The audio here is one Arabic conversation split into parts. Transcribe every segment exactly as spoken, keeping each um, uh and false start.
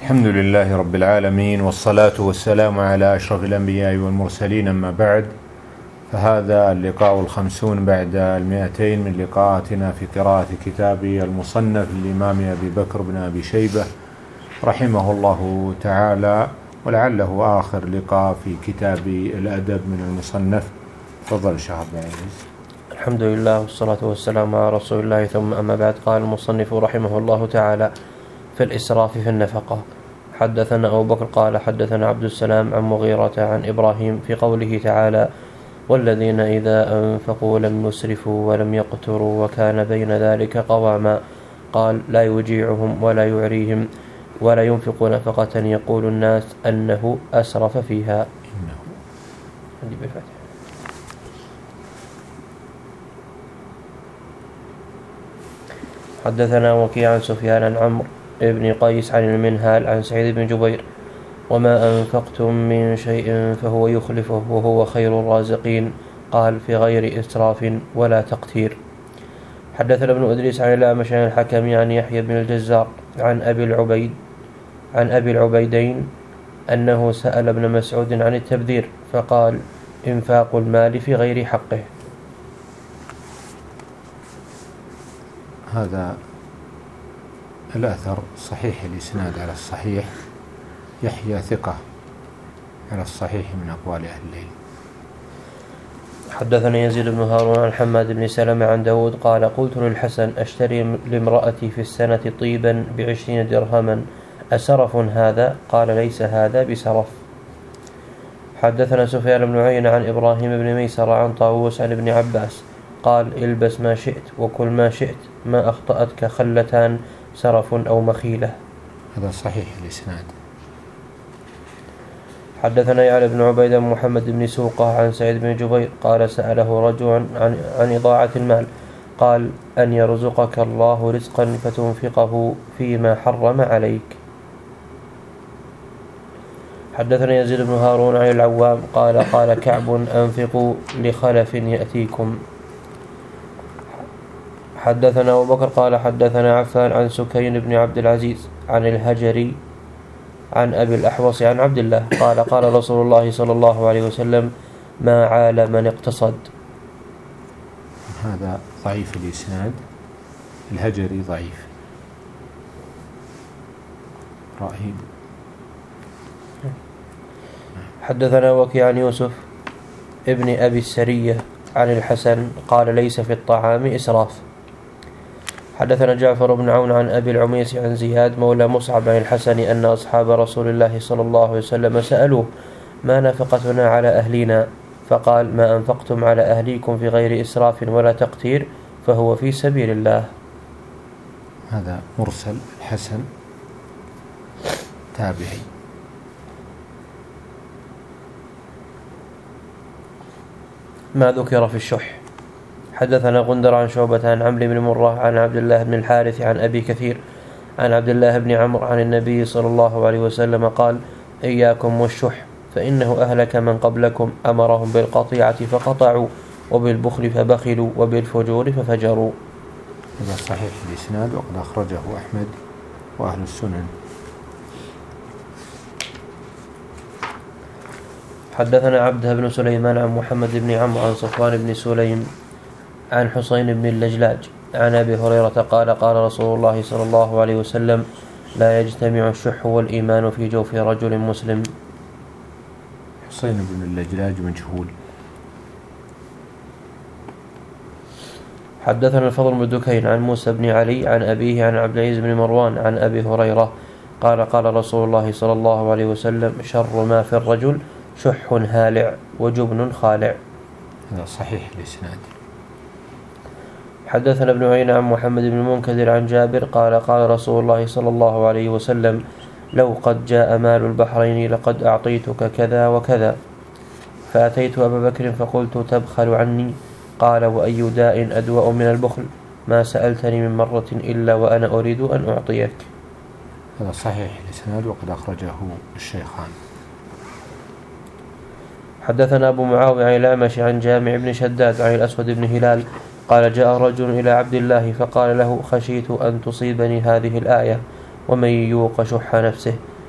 الحمد لله رب العالمين، والصلاة والسلام على أشرف الأنبياء والمرسلين، أما بعد، فهذا اللقاء الخمسون بعد المئتين من لقاءاتنا في قراءة كتاب المصنف للإمام أبي بكر بن أبي شيبة رحمه الله تعالى، ولعله آخر لقاء في كتاب الأدب من المصنف. تفضل شيخ عبد العزيز. الحمد لله والصلاة والسلام على رسول الله، ثم أما بعد. قال المصنف رحمه الله تعالى في الإسراف في النفقة: حدثنا أبو بكر قال حدثنا عبد السلام عن مغيرة عن إبراهيم في قوله تعالى: والذين إذا أنفقوا لم يسرفوا ولم يقتروا وكان بين ذلك قواما. قال: لا يجيعهم ولا يعريهم ولا ينفق نفقة يقول الناس أنه أسرف فيها. حدثنا وكيع عن سفيان عن عمرو ابن قيس عن المنهال عن سعيد بن جبير: وما أنفقتم من شيء فهو يخلفه وهو خير الرازقين. قال: في غير إسراف ولا تقتير. حدثنا ابن إدريس عن الأعمش عن الحكم عن يحيى بن الجزار عن أبي العبيد عن أبي العبيدين أنه سأل ابن مسعود عن التبذير فقال: إنفاق المال في غير حقه. هذا الأثر صحيح الإسناد على الصحيح، يحيى ثقة على الصحيح من أقوال أهل العلم. حدثنا يزيد بن هارون عن حماد بن سلمة عن داود قال: قلت للحسن: أشتري لامرأتي في السنة طيبا بعشرين درهما، أسرف هذا؟ قال: ليس هذا بسرف. حدثنا سفيان بن عيينة عن إبراهيم بن ميسر عن طاووس عن ابن عباس قال: البس ما شئت وكل ما شئت، ما أخطأتك خلتان سرف أو مخيلة. هذا صحيح الإسناد. حدثنا يعلى بن عبيد محمد بن سوقة عن سعيد بن جبير قال: سأله رجل عن, عن إضاعة المال، قال: أن يرزقك الله رزقا فتنفقه فيما حرم عليك. حدثنا يزيد بن هارون عن العوام قال: قال كعب: أنفقوا لخلف يأتيكم. حدثنا أبو بكر قال حدثنا عفان عن سكين بن عبد العزيز عن الهجري عن أبي الأحوص عن عبد الله قال: قال رسول الله صلى الله عليه وسلم: ما عال من اقتصد. هذا ضعيف الإسناد، الهجري ضعيف رهيب. حدثنا وكيع عن يوسف ابن أبي السرية عن الحسن قال: ليس في الطعام إسراف. حدثنا جعفر بن عون عن أبي العميس عن زياد مولى مصعب عن الحسن أن أصحاب رسول الله صلى الله عليه وسلم سألوه: ما نفقتنا على أهلنا؟ فقال: ما أنفقتم على أهليكم في غير إسراف ولا تقتير فهو في سبيل الله. هذا مرسل الحسن تابعي. ما ذكر في الشح. حدثنا غندر عن شعبة عن عمرو بن مرة عن عبد الله بن الحارث عن أبي كثير عن عبد الله بن عمرو عن النبي صلى الله عليه وسلم قال: إياكم والشح فإنه أهلك من قبلكم، أمرهم بالقطيعة فقطعوا، وبالبخل فبخلوا، وبالفجور ففجروا. هذا صحيح الإسناد، وقد أخرجه أحمد وأهل السنن. حدثنا عبده بن سليمان عن محمد بن عمرو عن صفوان بن سليم عن حسين بن اللجلاج عن أبي هريرة قال: قال رسول الله صلى الله عليه وسلم: لا يجتمع الشح والإيمان في جوف رجل مسلم. حسين بن اللجلاج مجهول. حدثنا الفضل بن دكين عن موسى بن علي عن أبيه عن عبد العزيز بن مروان عن أبي هريرة قال: قال رسول الله صلى الله عليه وسلم: شر ما في الرجل شح هالع وجبن خالع. هذا صحيح الإسناد. حدثنا ابن عيينة عن محمد بن المنكدر عن جابر قال: قال رسول الله صلى الله عليه وسلم: لو قد جاء مال البحرين لقد أعطيتك كذا وكذا. فأتيت أبا بكر فقلت: تبخل عني؟ قال: وأي داء أدوأ من البخل؟ ما سألتني من مرة إلا وأنا أريد أن أعطيك. هذا صحيح الإسناد، وقد أخرجه الشيخان. حدثنا أبو معاوية عن الأعمش عن جامع بن شداد عن الأسود بن هلال قال: جاء رجل إلى عبد الله فقال له: خشيت أن تصيبني هذه الآية: ومن يوق شح نفسه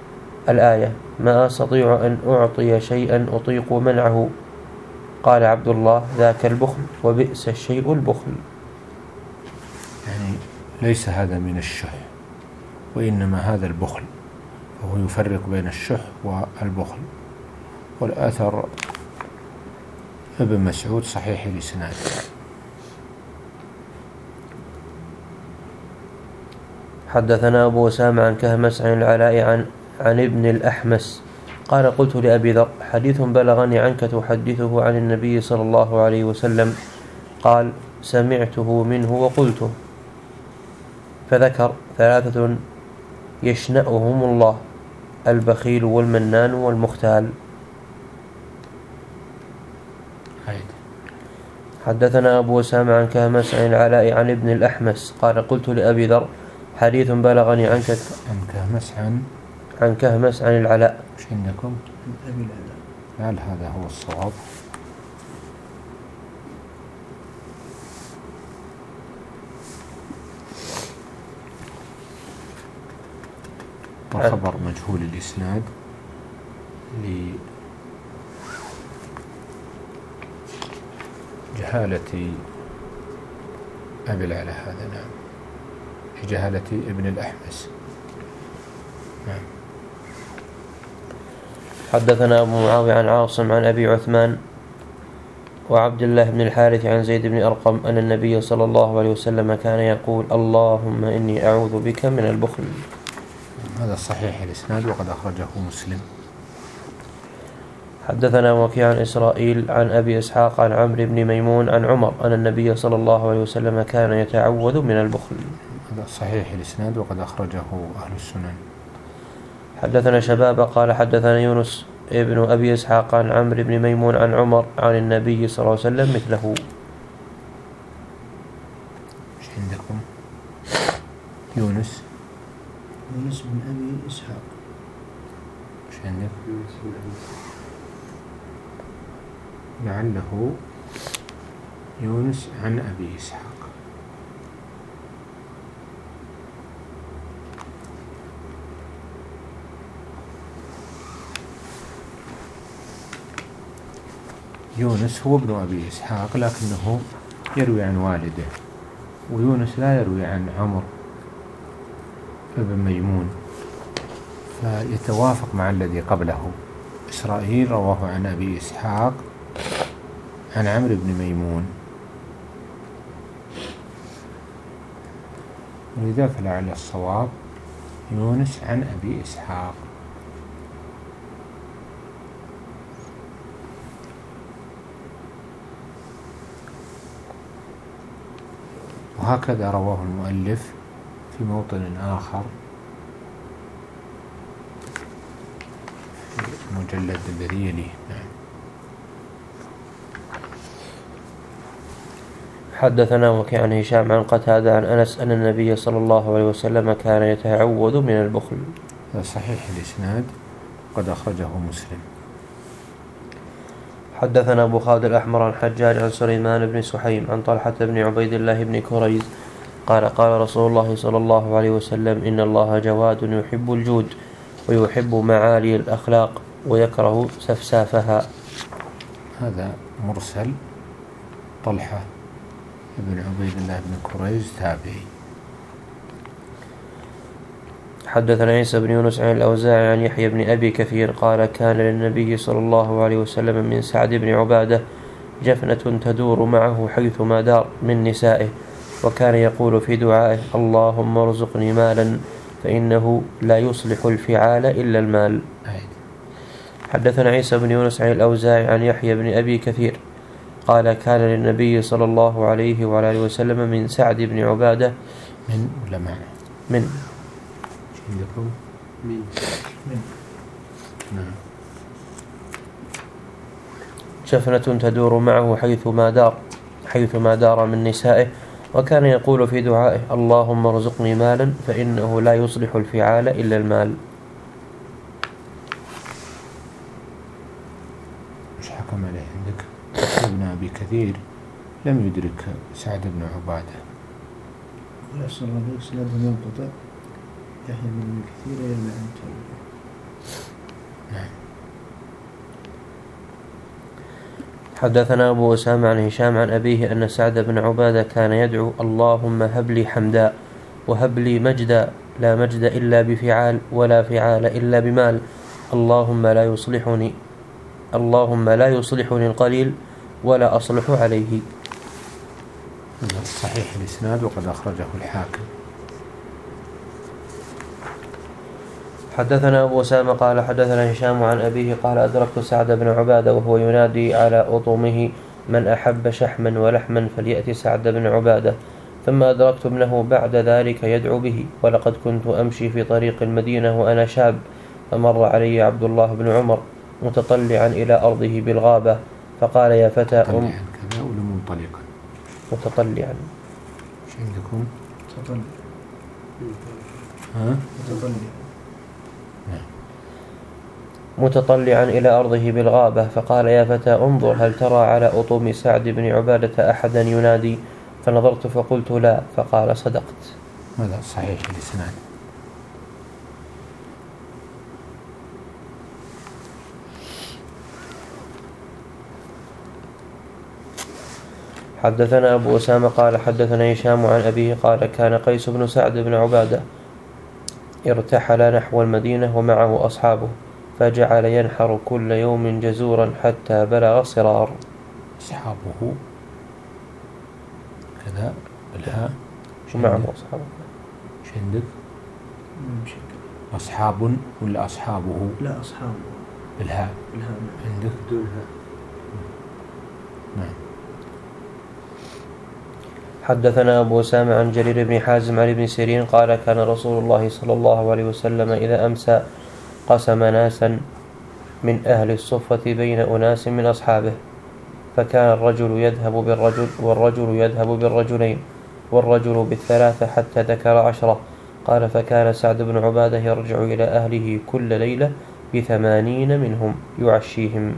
الآية: ما أستطيع أن أعطي شيئا أطيق منعه. قال عبد الله: ذاك البخل، وبئس الشيء البخل. يعني ليس هذا من الشح، وإنما هذا البخل، وهو يفرق بين الشح والبخل. والأثر ابن مسعود صحيح الإسناد. حدثنا أبو أسامة عن كهمس عن العلاء عن, عن ابن الأحمس قال: قلت لأبي ذر: حديث بلغني عنك تحدثه عن النبي صلى الله عليه وسلم. قال: سمعته منه وقلته. فذكر ثلاثة يشنأهم الله: البخيل والمنان والمختال. حدثنا أبو أسامة عن كهمس عن العلاء عن ابن الأحمس قال: قلت لأبي ذر: حديث بلغني عنك عن كهمس عن عن كهمس عن العلاء. ايش عندكم؟ أبي العلاء. لا، هذا هو الصواب. وخبر مجهول الإسناد لجهالة أبي العلاء هذا. نعم، لجهالة ابن الأحمس. نعم. حدثنا أبو معاوية عن عاصم عن أبي عثمان وعبد الله بن الحارث عن زيد بن أرقم أن النبي صلى الله عليه وسلم كان يقول: اللهم إني أعوذ بك من البخل. هذا صحيح الإسناد وقد أخرجه مسلم. حدثنا وكيع عن إسرائيل عن أبي إسحاق عن عمرو بن ميمون عن عمر أن النبي صلى الله عليه وسلم كان يتعوذ من البخل. هذا صحيح الإسناد وقد أخرجه أهل السنن. حدثنا شباب قال: حدثنا يونس ابن أبي إسحاق عن عمرو بن ميمون عن عمر عن النبي صلى الله عليه وسلم مثله. ايش عندكم؟ يونس يونس بن أبي إسحاق. ايش عندك؟ لعله يونس عن أبي إسحاق. يونس هو ابن أبي إسحاق لكنه يروي عن والده، ويونس لا يروي عن عمر ابن ميمون، فيتوافق مع الذي قبله. إسرائيل رواه عن أبي إسحاق عن عمرو بن ميمون، ولذا فلعل الصواب يونس عن أبي إسحاق. وهكذا رواه المؤلف في موطن آخر في المجلد الذي يليه. نعم. حدثنا وكيع عن هشام عن قتادة عن أنس أن النبي صلى الله عليه وسلم كان يتعوذ من البخل. صحيح الإسناد قد أخرجه مسلم. حدثنا أبو خالد الأحمر عن حجاج عن سليمان بن سحيم عن طلحة بن عبيد الله بن كريز قال: قال رسول الله صلى الله عليه وسلم: إن الله جواد يحب الجود ويحب معالي الأخلاق ويكره سفسافها. هذا مرسل. طلحة بن عبيد الله بن كريز تابعي. حدثنا عيسى بن يونس عن الأوزاعي عن يحيى بن أبي كثير قال: كان للنبي صلى الله عليه وسلم من سعد بن عبادة جفنة تدور معه حيثما دار من نسائه، وكان يقول في دعائه: اللهم ارزقني مالا فإنه لا يصلح الفعال إلا المال. حدثنا عيسى بن يونس عن الأوزاعي عن يحيى بن أبي كثير قال: كان للنبي صلى الله عليه وعلى وسلم من سعد بن عبادة من ولا معنى من عندكم من من نعم جفنة تدور معه حيثما دار حيثما دار من نسائه، وكان يقول في دعائه: اللهم ارزقني مالا فإنه لا يصلح الفعال إلا المال. مش حكم عليه عندك ابن أبي كثير لم يدرك سعد بن عبادة. لا صلى الله عليه وسلم ينقطع يحيى بن كثير إلى أن حدثنا أبو أسامة عن هشام عن أبيه أن سعد بن عبادة كان يدعو اللهم هب لي حمدا وهب لي مجدا لا مجد إلا بفعال ولا فعال إلا بمال اللهم لا يصلحني اللهم لا يصلحني القليل ولا أصلح عليه. صحيح الإسناد وقد أخرجه الحاكم. حدثنا أبو أسامة قال حدثنا هشام عن أبيه قال أدركت سعد بن عبادة وهو ينادي على أطمه من أحب شحما ولحما فليأتي سعد بن عبادة، ثم أدركت ابنه بعد ذلك يدعو به. ولقد كنت أمشي في طريق المدينة وأنا شاب، فمر علي عبد الله بن عمر متطلعا إلى أرضه بالغابة فقال يا فتى أم كذا ولا منطلقا؟ متطلعا. ايش عندكم؟ متطلع. ها؟ متطلع. متطلعا إلى أرضه بالغابة فقال يا فتى انظر هل ترى على أطم سعد بن عبادة أحدا ينادي؟ فنظرت فقلت لا، فقال صدقت. هذا صحيح الإسناد. حدثنا أبو أسامة قال حدثنا هشام عن أبيه قال كان قيس بن سعد بن عبادة ارتحل نحو المدينة ومعه أصحابه فجعل ينحر كل يوم جزورا حتى بلغ صرار. أصحابه كذا بالهاء ومعه أصحابه. ايش عندك؟ أصحاب ولا أصحابه؟ لا أصحابه بالهاء. بالهاء عندك بدون هاء. نعم. حدثنا أبو أسامة عن جرير بن حازم عن ابن سيرين قال كان رسول الله صلى الله عليه وسلم إذا أمسى قسم ناسا من أهل الصفة بين أناس من أصحابه، فكان الرجل يذهب بالرجل والرجل يذهب بالرجلين والرجل بالثلاثة حتى ذكر عشرة. قال فكان سعد بن عبادة يرجع إلى أهله كل ليلة بثمانين منهم يعشيهم.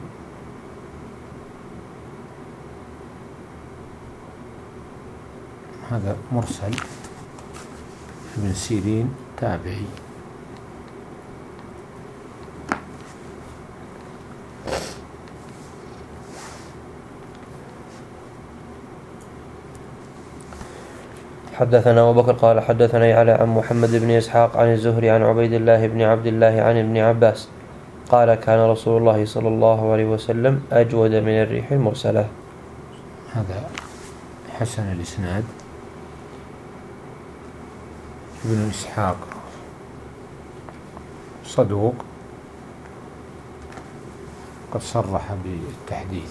هذا مرسل. ابن سيرين تابعي. حدثنا أبو بكر قال حدثنا على عن محمد بن إسحاق عن الزهري عن عبيد الله بن عبد الله عن ابن عباس قال كان رسول الله صلى الله عليه وسلم أجود من الريح المرسلة. هذا حسن الإسناد. ابن إسحاق صدوق قد صرح بالتحديث.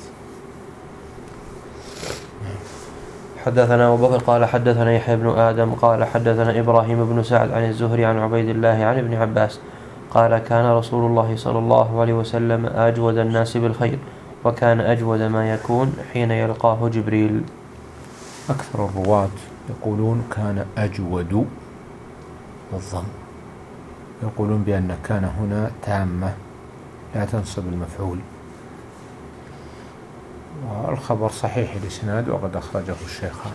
حدثنا أبو بكر قال حدثنا يحيى بن آدم قال حدثنا إبراهيم بن سعد عن الزهري عن عبيد الله عن ابن عباس قال كان رسول الله صلى الله عليه وسلم أجود الناس بالخير، وكان أجود ما يكون حين يلقاه جبريل. أكثر الرواة يقولون كان أجود بالضم، يقولون بأن كان هنا تامة لا تنصب المفعول. والخبر صحيح الإسناد وقد أخرجه الشيخان.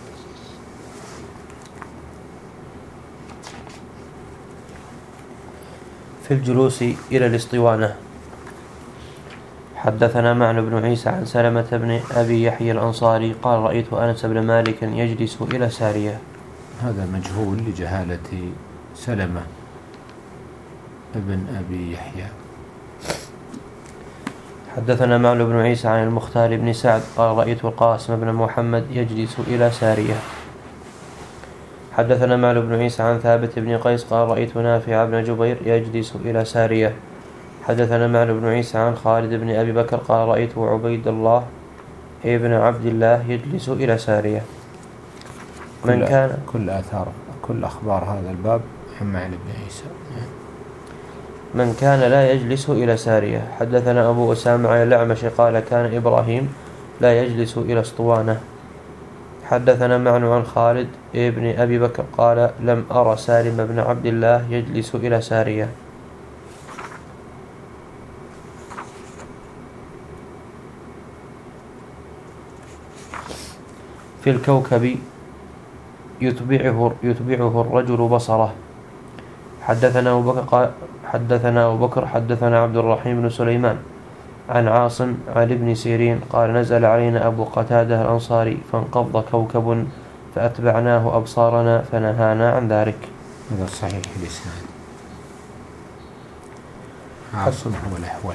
في الجلوس إلى الاسطوانة. حدثنا معن بن عيسى عن سلمة بن أبي يحيى الأنصاري قال رأيت أنس بن مالك يجلس إلى سارية. هذا مجهول لجهالة سلمة ابن أبي يحيى. حدثنا معن بن عيسى عن المختار بن سعد قال رأيت القاسم بن محمد يجلس إلى سارية. حدثنا معن بن عيسى عن ثابت بن قيس قال رأيت نافع بن جبير يجلس إلى سارية. حدثنا معن بن عيسى عن خالد بن أبي بكر قال رأيت عبيد الله ابن عبد الله يجلس إلى سارية. من كل كان كل آثار كل أخبار هذا الباب عن معن بن عيسى. من كان لا يجلس إلى سارية. حدثنا أبو أسامة عن الأعمش قال كان إبراهيم لا يجلس إلى اسطوانة. حدثنا معن عن خالد ابن أبي بكر قال لم أرى سالم بن عبد الله يجلس إلى سارية. في الكوكب يتبعه, يتبعه الرجل بصره. حدثنا أبو بكر قال حدثنا أبو بكر حدثنا عبد الرحيم بن سليمان عن عاصم عن ابن سيرين قال نزل علينا أبو قتادة الأنصاري فانقض كوكب فأتبعناه أبصارنا فنهانا عن ذلك. هذا صحيح الإسناد. عاصم هو الأحول.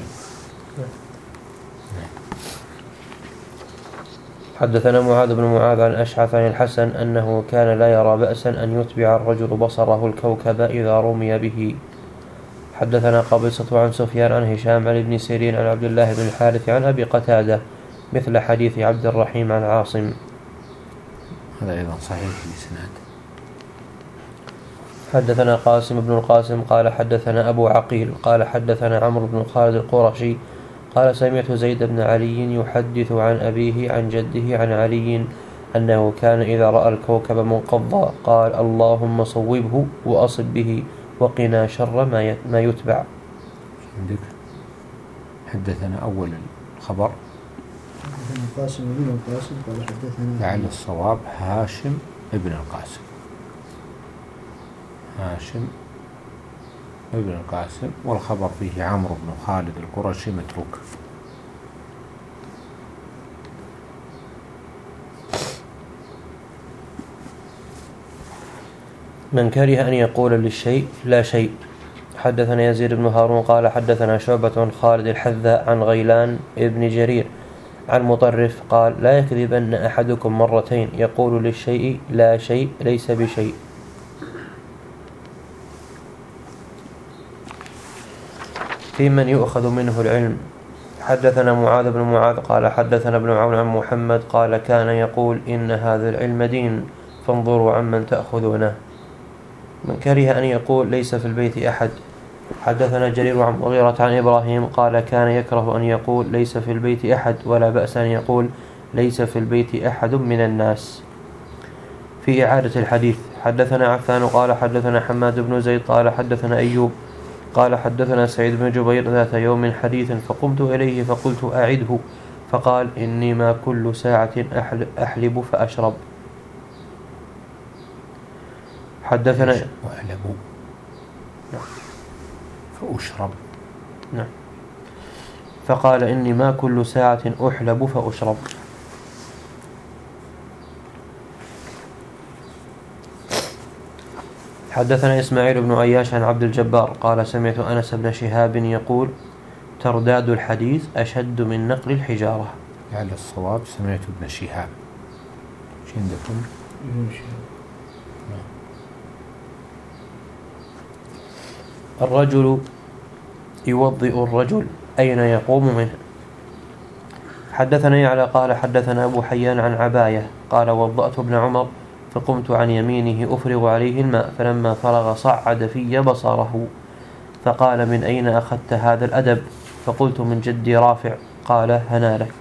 حدثنا معاذ بن معاذ عن أشعث عن الحسن أنه كان لا يرى بأسا أن يتبع الرجل بصره الكوكب إذا رمي به. حدثنا قبيصة عن سفيان عن هشام عن ابن سيرين عن عبد الله بن الحارث عن أبي قتادة مثل حديث عبد الرحيم عن عاصم. هذا أيضا صحيح الإسناد. حدثنا قاسم بن القاسم قال حدثنا أبو عقيل قال حدثنا عمرو بن خالد القرشي قال سمعت زيد بن علي يحدث عن أبيه عن جده عن علي أنه كان إذا رأى الكوكب منقضا قال اللهم صوبه وأصب به وقنا شر ما يتبع. عندك حدثنا أول الخبر حدثنا قاسم بن القاسم قال حدثنا لعل الصواب هاشم ابن القاسم. هاشم ابن القاسم والخبر فيه عمرو بن خالد القرشي متروك. من كره أن يقول للشيء لا شيء. حدثنا يزيد بن هارون قال حدثنا شعبة عن خالد الحذاء عن غيلان ابن جرير عن مطرف قال لا يكذبن أحدكم مرتين يقول للشيء لا شيء ليس بشيء. في من يؤخذ منه العلم. حدثنا معاذ بن معاذ قال حدثنا ابن عون عن محمد قال كان يقول إن هذا العلم دين فانظروا عمن تأخذونه. من كره أن يقول ليس في البيت أحد. حدثنا جرير عن مغيرة عن إبراهيم قال كان يكره أن يقول ليس في البيت أحد ولا بأس أن يقول ليس في البيت أحد من الناس. في إعادة الحديث. حدثنا عفان قال حدثنا حماد بن زيد قال حدثنا أيوب قال حدثنا سعيد بن جبير ذات يوم حديثا فقمت إليه فقلت أعده فقال إني ما كل ساعة أحلب فأشرب. حدثنا وأحلب فأشرب. نعم. فقال إني ما كل ساعة أحلب فأشرب. حدثنا إسماعيل بن عياش عن عبد الجبار قال سمعت أنس بن شهاب يقول ترداد الحديث أشد من نقل الحجارة. على الصواب سمعت ابن شهاب. ايش عندكم؟ ابن شهاب. الرجل يوضئ الرجل أين يقوم منه. حدثنا يعلى قال حدثنا أبو حيان عن عباية قال وضأت ابن عمر فقمت عن يمينه أفرغ عليه الماء فلما فرغ صعد في بصره فقال من أين أخذت هذا الأدب فقلت من جدي رافع قال هنا لك.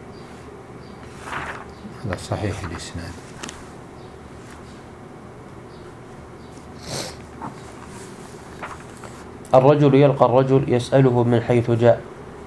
هذا صحيح الإسناد. الرجل يلقى الرجل يسأله من حيث جاء.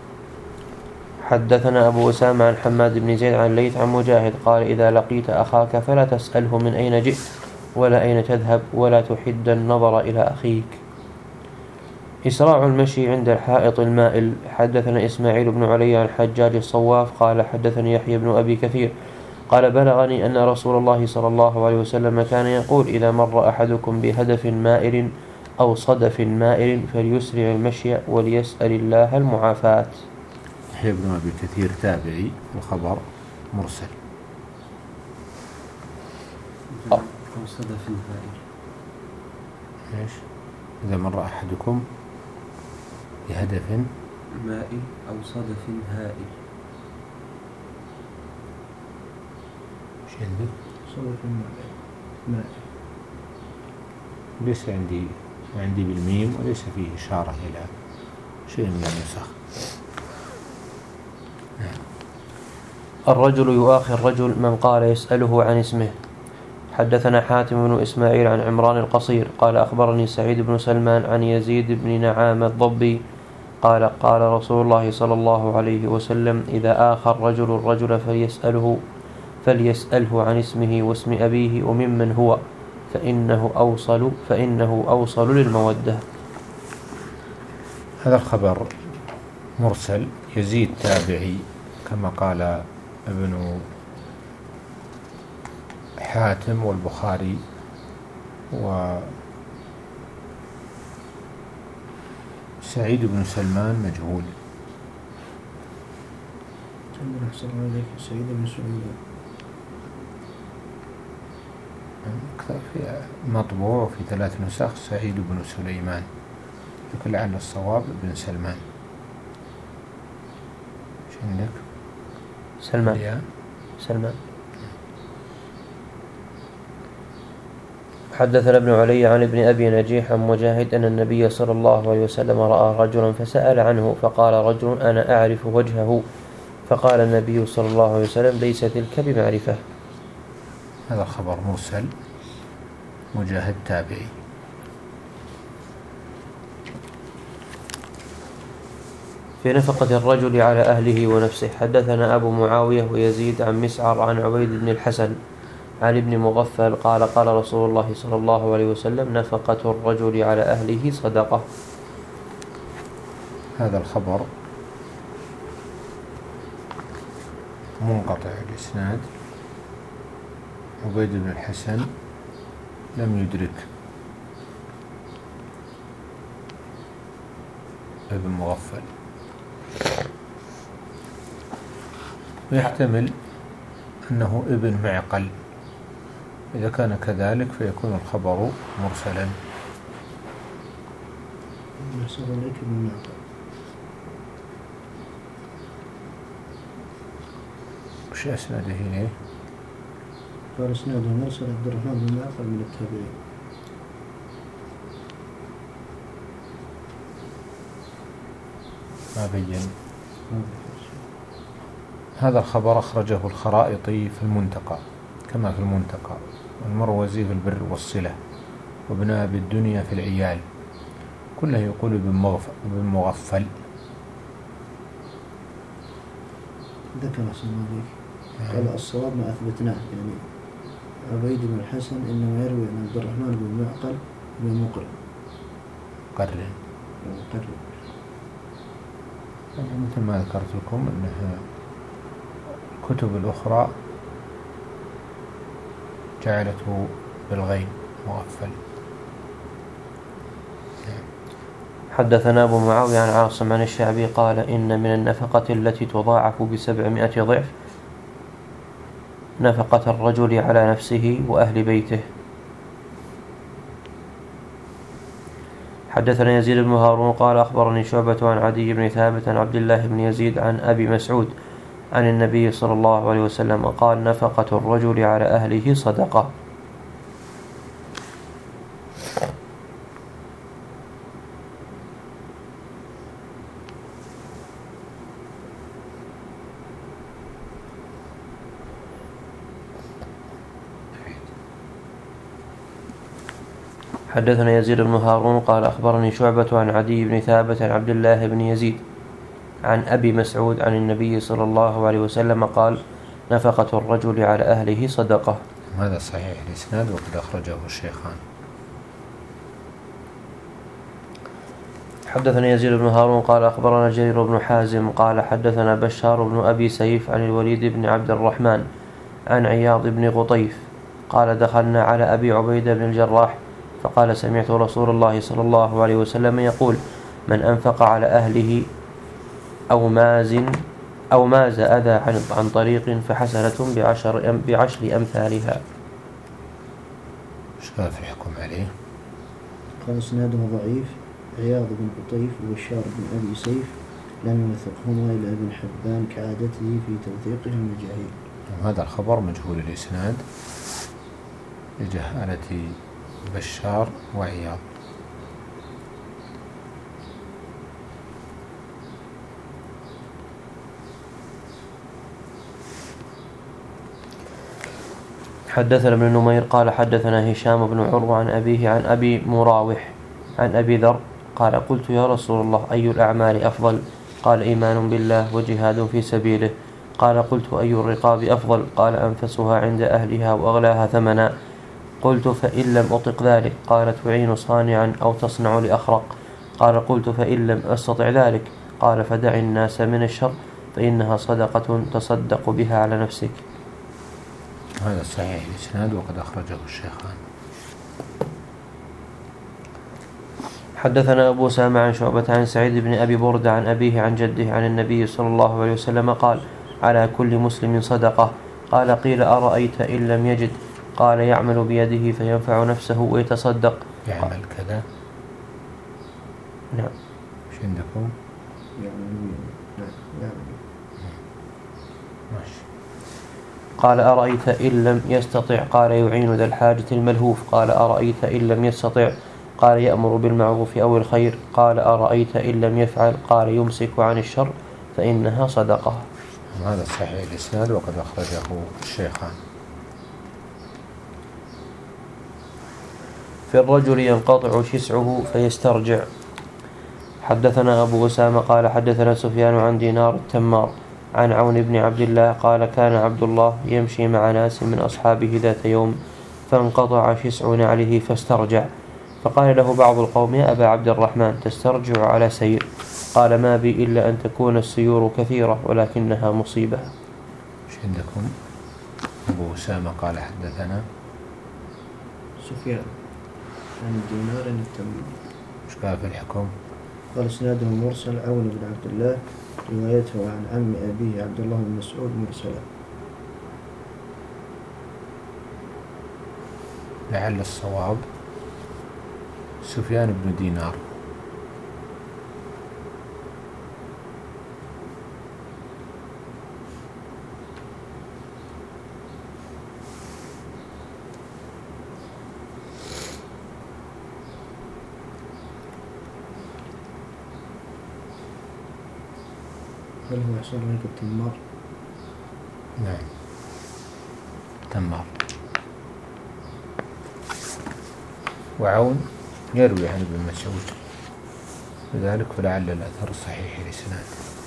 حدثنا أبو أسامة عن حماد بن زيد عن ليث عن مجاهد قال إذا لقيت أخاك فلا تسأله من أين جئت ولا أين تذهب ولا تحد النظر إلى أخيك. إسراع المشي عند الحائط المائل. حدثنا إسماعيل بن علي عن حجاج الصواف قال حدثني يحيى بن أبي كثير قال بلغني أن رسول الله صلى الله عليه وسلم كان يقول إذا مر أحدكم بهدف مائل أو صدف مائل فليسرع المشي وليسأل الله المعافاة. يحيى بن أبي كثير تابعي وخبر مرسل. أو صدف هائل. إيش؟ إذا مر أحدكم بهدف مائل أو صدف هائل. إيش عندك؟ صدف مائل. مائل. ليس عندي عندي بالميم وليس فيه إشارة إلى شيء من النسخ. الرجل يؤاخي الرجل من قال يسأله عن اسمه. حدثنا حاتم بن إسماعيل عن عمران القصير قال أخبرني سعيد بن سلمان عن يزيد بن نعام الضبي قال قال رسول الله صلى الله عليه وسلم إذا آخى الرجل الرجل فليسأله فليسأله عن اسمه واسم أبيه وممن هو فإنه أوصل فإنه أوصل للمودة. هذا الخبر مرسل، يزيد تابعي كما قال ابن حاتم والبخاري وسعيد بن سلمان مجهول. أحسن عليك سعيد بن سلمان في مطبوع في ثلاث نسخ سعيد بن سليمان، لكن لعل الصواب بن سلمان. ايش عندك؟ سلمان يا. سلمان. حدثنا ابن علي عن ابن أبي نجيح عن مجاهد أن النبي صلى الله عليه وسلم رأى رجلا فسأل عنه، فقال رجل أنا أعرف وجهه، فقال النبي صلى الله عليه وسلم ليس تلك بمعرفة. هذا الخبر مرسل، مجاهد تابعي. في نفقة الرجل على أهله ونفسه. حدثنا أبو معاوية ويزيد عن مسعر عن عبيد بن الحسن عن ابن مغفل قال قال رسول الله صلى الله عليه وسلم نفقة الرجل على أهله صدقة. هذا الخبر منقطع الإسناد، عبيد بن الحسن لم يدرك ابن مغفل، ويحتمل أنه ابن معقل. إذا كان كذلك فيكون الخبر مرسلا. وش أسناده إليه؟ قال اسناده مرسل عبد الرحمن بن معقل من التابعين. ما بين. هذا الخبر أخرجه الخرائطي في المنتقى كما في المنتقى، والمروزي في البر والصلة، وابن أبي الدنيا في العيال، كله يقول ابن مغفل. ذكر أحسن عليك قال الصواب ما أثبتناه، يعني عبيد بن الحسن إنما يروي عن عبد الرحمن بن معقل بن مقرن قرن قرن. مثل ما ذكرت لكم أنها الكتب الأخرى جعلته بالغين مغفل. حدثنا أبو معاوية عن عاصم عن الشعبي قال إن من النفقة التي تضاعف بسبعمائة ضعف نفقة الرجل على نفسه وأهل بيته. حدثنا يزيد بن هارون قال أخبرني شعبة عن عدي بن ثابت عن عبد الله بن يزيد عن أبي مسعود عن النبي صلى الله عليه وسلم قال نفقة الرجل على أهله صدقة. حدثنا يزيد بن هارون قال أخبرني شعبة عن عدي بن ثابت عن عبد الله بن يزيد عن أبي مسعود عن النبي صلى الله عليه وسلم قال نفقة الرجل على أهله صدقة. هذا صحيح الإسناد وقد أخرجه الشيخان. حدثنا يزيد بن هارون قال أخبرنا جرير بن حازم قال حدثنا بشار بن أبي سيف عن الوليد بن عبد الرحمن عن عياض بن غطيف قال دخلنا على أبي عبيدة بن الجراح فقال سمعت رسول الله صلى الله عليه وسلم يقول من أنفق على أهله أو ماز أو ماز أذى عن, عن طريق فحسنة بعشر, أم بعشر أمثالها. ايش قال في حكم عليه؟ قال اسناده ضعيف. عياض بن قطيف وبشار بن أبي سيف لم يوثقهما إلى ابن حبان كعادته في توثيقه المجاهيل. هذا الخبر مجهول الإسناد لجهالة بشار وعياض. حدثنا ابن نمير قال حدثنا هشام بن عروة عن أبيه عن أبي مراوح عن أبي ذر قال قلت يا رسول الله أي الأعمال أفضل؟ قال إيمان بالله وجهاد في سبيله. قال قلت أي الرقاب أفضل؟ قال أنفسها عند أهلها وأغلاها ثمنا. قلت فإن لم أطق ذلك؟ قال تعين صانعا أو تصنع لأخرق. قال قلت فإن لم أستطع ذلك قال فدع الناس من الشر فإنها صدقة تصدق بها على نفسك. هذا صحيح الإسناد وقد أخرجه الشيخان. حدثنا أبو سامع عن شعبة عن سعيد بن أبي بردة عن أبيه عن جده عن النبي صلى الله عليه وسلم قال على كل مسلم صدقة. قال قيل أرأيت إن لم يجد قال يعمل بيده فينفع نفسه ويتصدق. يعمل كذا. نعم. ايش عندكم؟ يعمل. نعم يعمل. ماشي. قال أرأيت إن لم يستطع قال يعين ذا الحاجة الملهوف. قال أرأيت إن لم يستطع قال يأمر بالمعروف أو الخير. قال أرأيت إن لم يفعل قال يمسك عن الشر فإنها صدقة. هذا صحيح الإسناد وقد أخرجه الشيخان. في الرجل ينقطع شسعه فيسترجع. حدثنا أبو أسامة قال حدثنا سفيان عن دينار التمار عن عون بن عبد الله قال كان عبد الله يمشي مع ناس من أصحابه ذات يوم فانقطع شسع نعله فاسترجع. فقال له بعض القوم يا أبا عبد الرحمن تسترجع على سير؟ قال ما بي إلا أن تكون السيور كثيرة ولكنها مصيبة. ايش عندكم؟ أبو أسامة قال حدثنا سفيان عن دينار التمار. ايش قال في الحكم؟ قال اسناده مرسل عون بن عبد الله روايته عن عم أبيه عبد الله بن مسعود مرسلة. لعل الصواب سفيان بن دينار. هل هو يحصل عليك التمار؟ نعم تمار. وعون يروي عن ابن مسعود لذلك فلعل الأثر صحيح الإسناد.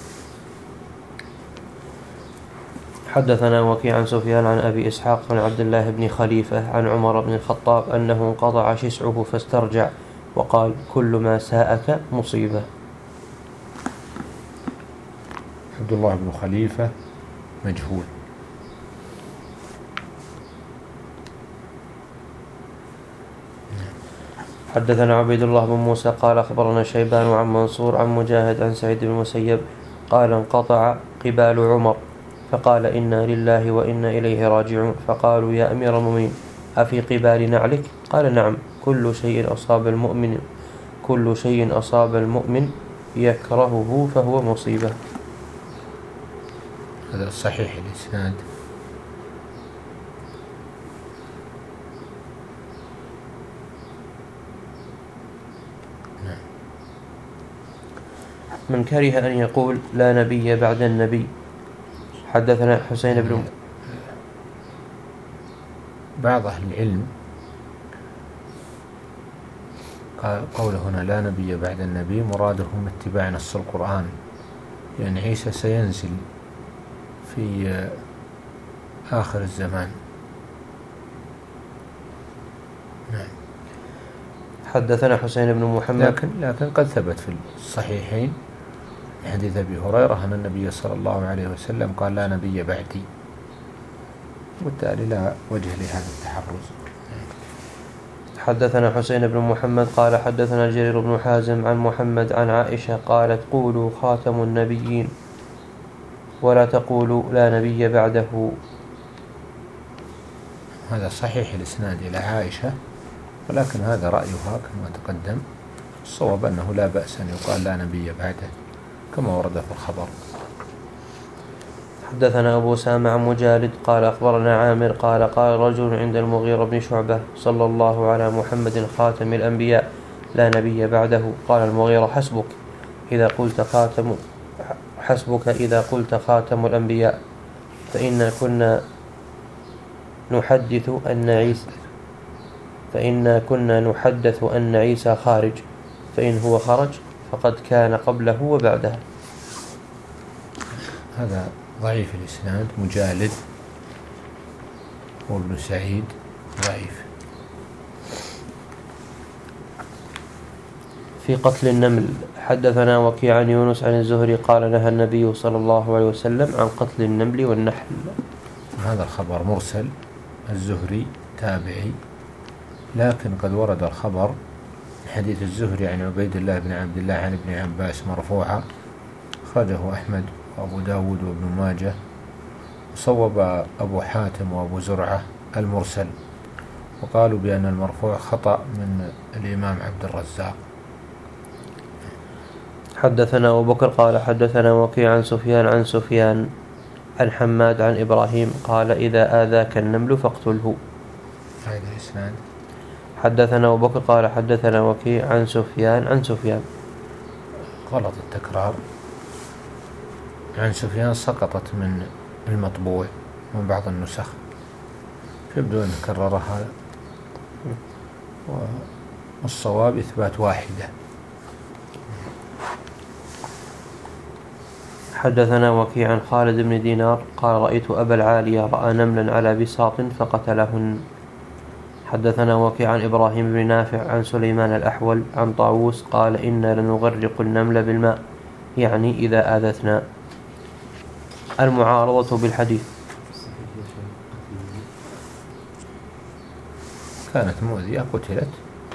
حدثنا وكيع عن سفيان عن أبي إسحاق عن عبد الله بن خليفة عن عمر بن الخطاب أنه انقطع شسعه فاسترجع وقال كل ما ساءك مصيبة. عبد الله بن خليفة مجهول. حدثنا عبيد الله بن موسى قال أخبرنا شيبان عن منصور عن مجاهد عن سعيد بن المسيب قال انقطع قبال عمر فقال إنا لله وإنا إليه راجعون. فقالوا يا أمير المؤمنين أفي قبال نعلك؟ قال نعم كل شيء أصاب المؤمن كل شيء أصاب المؤمن يكرهه فهو مصيبة. هذا صحيح الإسناد. من كره أن يقول لا نبي بعد النبي. حدثنا حسين بن بعض أهل العلم قول هنا لا نبي بعد النبي مرادهم اتباع نص القرآن لأن عيسى سينزل في آخر الزمان. نعم. حدثنا حسين بن محمد لكن لكن قد ثبت في الصحيحين حديث أبي هريرة أن النبي صلى الله عليه وسلم قال لا نبي بعدي وبالتالي لا وجه لهذا التحرز. حدثنا حسين بن محمد قال حدثنا جرير بن حازم عن محمد عن عائشة قالت قولوا خاتم النبيين ولا تقولوا لا نبي بعده. هذا صحيح الإسناد إلى عائشة ولكن هذا رأيها كما تقدم. الصواب أنه لا بأس أن يقال لا نبي بعده كما ورد في الخبر. حدثنا أبو سامع عن مجالد قال أخبرنا عامر قال قال رجل عند المغيرة بن شعبة صلى الله على محمد خاتم الأنبياء لا نبي بعده. قال المغيرة حسبك إذا قلت خاتم حسبك إذا قلت خاتم الأنبياء فإن كنا نحدث أن عيسى فإن كنا نحدث أن عيسى خارج فإن هو خرج فقد كان قبله وبعده. هذا ضعيف الإسناد. مجالد وابن سعيد ضعيف. في قتل النمل. حدثنا وكيع عن يونس عن الزهري قال نهى النبي صلى الله عليه وسلم عن قتل النمل والنحل. هذا الخبر مرسل، الزهري تابعي، لكن قد ورد الخبر من حديث الزهري عن عبيد الله بن عبد الله عن ابن عباس مرفوعا، أخرجه أحمد وأبو داود وابن ماجه، وصوب أبو حاتم وأبو زرعة المرسل، وقالوا بأن المرفوع خطأ من الإمام عبد الرزاق. حدثنا أبو بكر قال حدثنا وكيع عن سفيان عن سفيان عن حماد عن إبراهيم قال إذا آذاك النمل فاقتله. هذا إسناد. حدثنا أبو بكر قال حدثنا وكيع عن سفيان عن سفيان. غلط التكرار، عن سفيان سقطت من المطبوع من بعض النسخ، يبدو أن كررها، والصواب إثبات واحدة. حدثنا وكيع عن خالد بن دينار قال رأيت أبا العالية رأى نملا على بساط فقتلهن. حدثنا وكيع عن إبراهيم بن نافع عن سليمان الأحول عن طاووس قال إنا لنغرق النمل بالماء، يعني إذا آذتنا. المعارضة بالحديث. كانت مؤذية قتلت.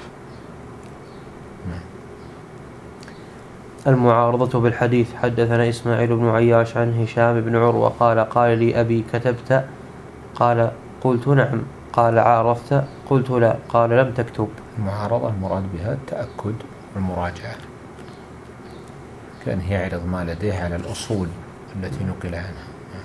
المعارضة بالحديث. حدثنا إسماعيل بن عياش عن هشام بن عروة قال قال لي أبي كتبت؟ قال قلت نعم. قال عارفت؟ قلت لا. قال لم تكتب. المعارضة المراد بها التأكد والمراجعة، كان يعرض ما لديه على الأصول التي نقل عنها.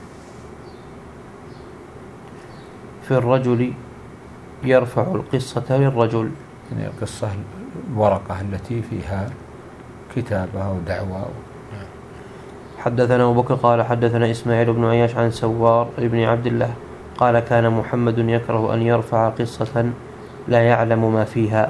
في الرجل يرفع القصة للرجل، يعني القصة الورقة التي فيها كتابة أو دعوة. حدثنا أبو بكر قال حدثنا إسماعيل بن عياش عن سوار بن عبد الله قال كان محمد يكره أن يرفع قصة لا يعلم ما فيها.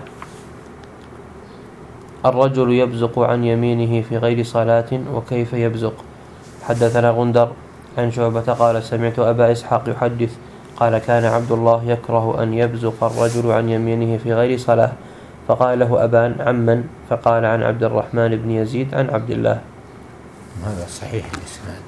الرجل يبزق عن يمينه في غير صلاة وكيف يبزق. حدثنا غندر عن شعبة قال سمعت أبا إسحاق يحدث قال كان عبد الله يكره أن يبزق الرجل عن يمينه في غير صلاة، فقال له أبان عمن؟ فقال عن عبد الرحمن بن يزيد عن عبد الله. هذا صحيح الإسناد.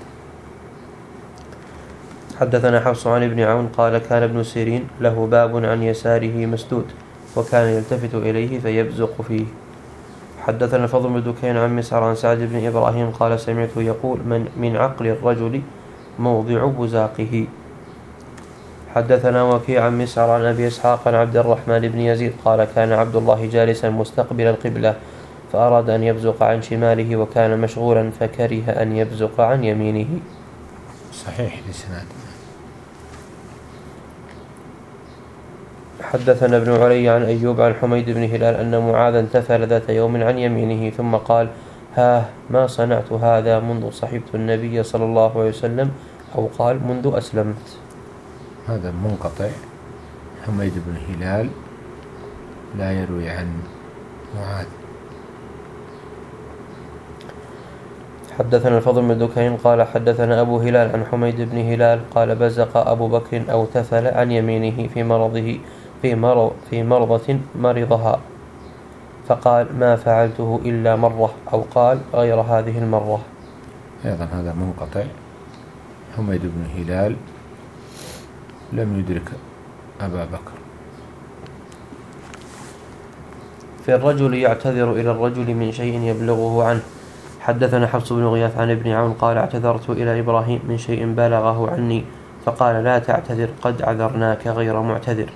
حدثنا حفص عن ابن عون قال كان ابن سيرين له باب عن يساره مسدود وكان يلتفت إليه فيبزق فيه. حدثنا الفضل بن دكين عن مسعر عن سعد بن إبراهيم قال سمعته يقول من, من عقل الرجل موضع بزاقه. حدثنا وكيع عن مسعر عن أبي إسحاق عن عبد الرحمن بن يزيد قال كان عبد الله جالسا مستقبل القبلة فأراد أن يبزق عن شماله وكان مشغولا فكره أن يبزق عن يمينه. صحيح الإسناد. حدثنا ابن علي عن أيوب عن حميد بن هلال أن معاذا تفل ذات يوم عن يمينه ثم قال ها ما صنعت هذا منذ صحبت النبي صلى الله عليه وسلم، أو قال منذ أسلمت. هذا منقطع، حميد بن هلال لا يروي عن معاذ. حدثنا الفضل بن دكين قال حدثنا أبو هلال عن حميد بن هلال قال بزق أبو بكر أو تفل عن يمينه في مرضه في مرض في مرضة مرضها، فقال ما فعلته إلا مرة، أو قال غير هذه المرة. أيضا هذا منقطع، حميد بن هلال لم يدرك أبا بكر. في الرجل يعتذر إلى الرجل من شيء يبلغه عنه. حدثنا حفص بن غياث عن ابن عون قال اعتذرت إلى إبراهيم من شيء بلغه عني فقال لا تعتذر قد عذرناك غير معتذر.